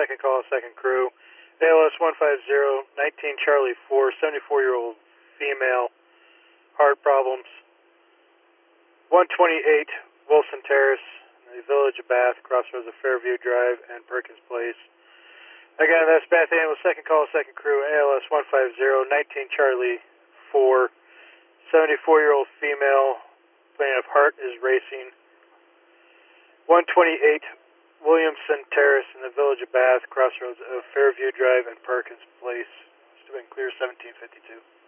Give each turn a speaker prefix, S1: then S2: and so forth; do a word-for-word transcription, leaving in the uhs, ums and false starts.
S1: second call, second crew. A L S one five zero, nineteen Charlie four, seventy-four-year-old female, heart problems. one twenty-eight Wilson Terrace, in the village of Bath, crossroads of Fairview Drive and Perkins Place. Again, that's Bath Ambulance, second call, second crew, A L S one five zero, nineteen Charlie four, seventy-four-year-old female, plaintiff heart is racing. one twenty-eight Williamson Terrace in the village of Bath, crossroads of Fairview Drive and Perkins Place. It's been clear seventeen fifty-two.